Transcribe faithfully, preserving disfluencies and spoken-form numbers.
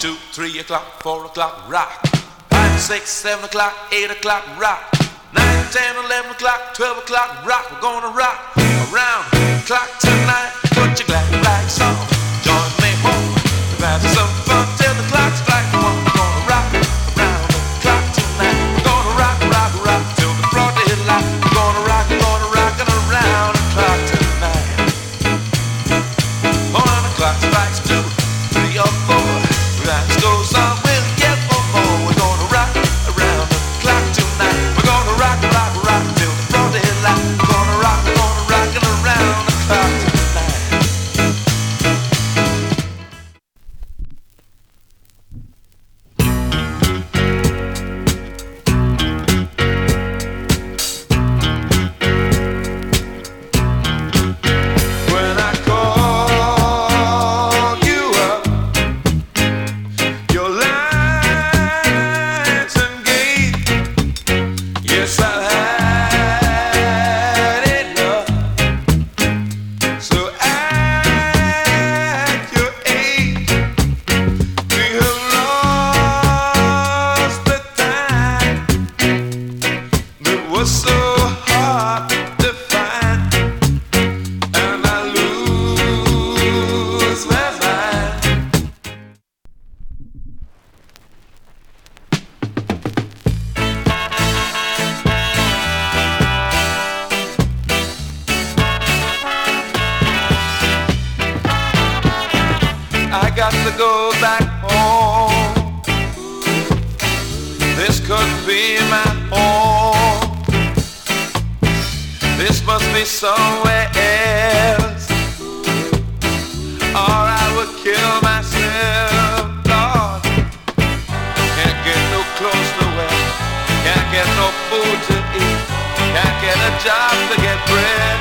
two, three o'clock, four o'clock, rock. Five, six, seven o'clock, eight o'clock, rock. Nine, ten, eleven o'clock, twelve o'clock, rock. We're gonna rock around the clock tonight. Put your glad rags on, join me home. We've had some fun till the clock strikes one. We're gonna rock around the clock tonight. We're gonna rock, rock, rock till the broad daylight. We're gonna rock, gonna rock it around the clock tonight. When the clock strikes two, three or four, that goes on, we'll get one more. We're gonna rock around the clock tonight. We're gonna rock, rock, rock till the broad daylight. We're gonna rock, gonna rock it around the clock tonight. When I call you up, your lines engaged. Yes, I've had enough. So at your age, we have lost the time that was so hard to find, and I lose my mind. I got to go back home. This couldn't be my home. This must be somewhere else, or I would kill myself, Lord. Can't get no clothes to wear, can't get no food to eat, can't get a job to get bread.